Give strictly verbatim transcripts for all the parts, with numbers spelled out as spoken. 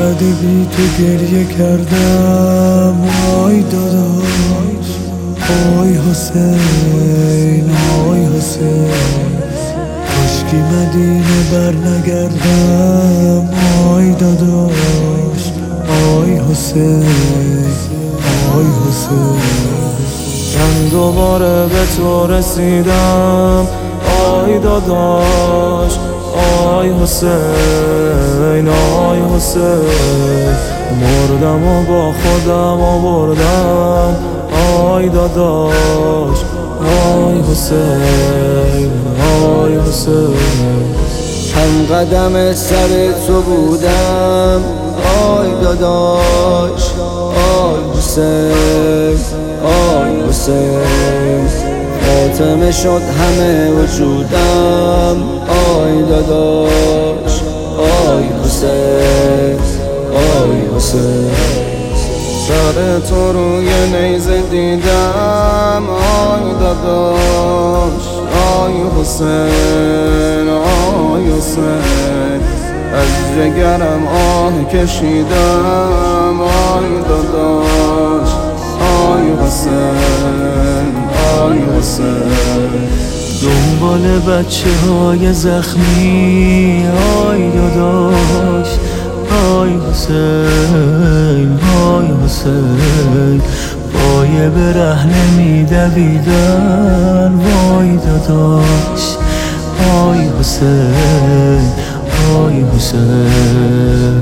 چقدر بی تو گریه کردم آی داداش، آی حسین، آی حسین، کاشکی مدینه بر نگردم آی داداش، آی حسین، آی حسین. من دوباره به تو رسیدم آی داداش، آی حسین، آی حسین، مردم و با خودم آوردم آی داداش، آی حسین، آی حسین. هم قدم سر تو بودم آی داداش، آی حسین، آی حسین، خاتمه شد همه وجودم آی داداش، آی حسین، آی حسین. سر تو روی نیزه دیدم آی داداش، آی حسین، آی حسین، از جگرم آه کشیدم آی داداش، آی حسین، آی حسین. دنبال بچه های زخمی آی داداش، آی حسین، آی حسین، پای برهنه میدویدن وای داداش، آی حسین، آی حسین.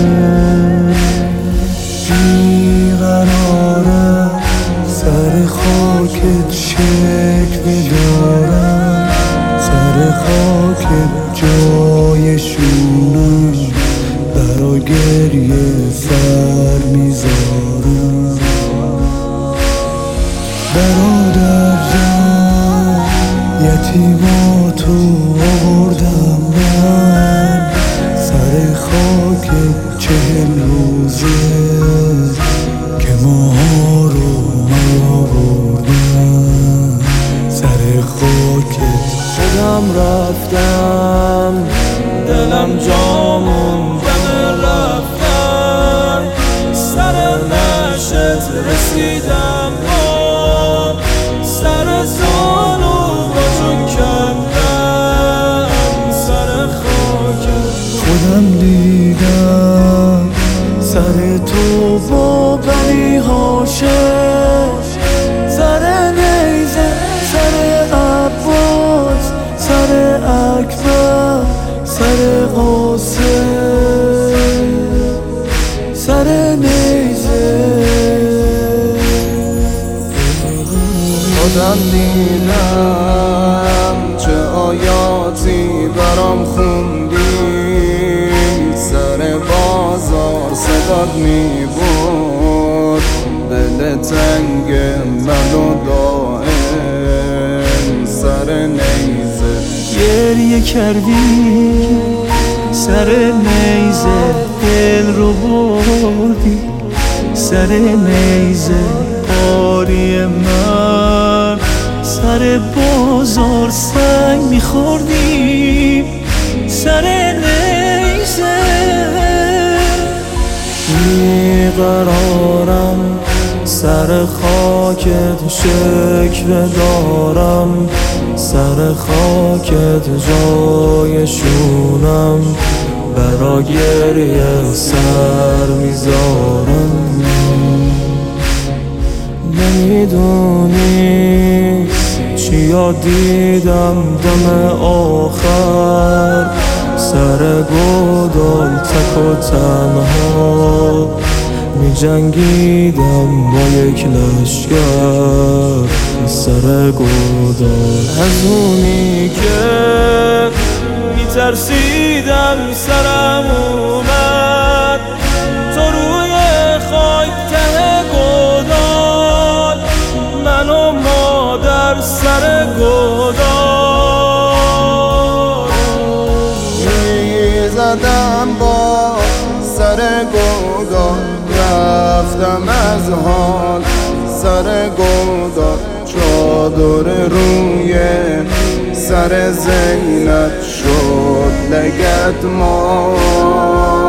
بیقرارم سر خاکت شکوه دارم، سر خاکت جای شونم، برا گریه سر میذارم. برادر جان یتیماتو آوردم من، سر خاکت چهل روزه که ماها رو نیاوردم، سر خاکت خودم رفتم، دلم جا موندم رفتم، سر نشت رسیدم با سر زانو با جون کندم، سر خاکت خودم دیدم، سر تو با بنی هاشم، سر نیزه، سر عباس، سر اکبر، سر قاسم، سر نیزه. خودم دیدم چه آیاتی برام خوندی، سر بازار صدات می بود دل تنگ منو دائم، سر نیزه گریه کردی، سر نیزه دل رو بردی، سر نیزه قاری من، سر بازار سنگ میخوردی، سر نیزه. بیقرارم سر خاکت شکوه دارم، سر خاکت جای شونم، برا گریه سر میذارم. نمیدونی چیا دیدم دم آخر، سر گودال تک و تنها می جنگیدم با یک لشگر، سر گودال از اونی که می ترسیدم سرم اومد، تو روی خاک ته گودال، من و مادر سر گودال می زدم با سر گودال، رفتم از حال سر گودال، چادر روی سر زینب شد لگد ما.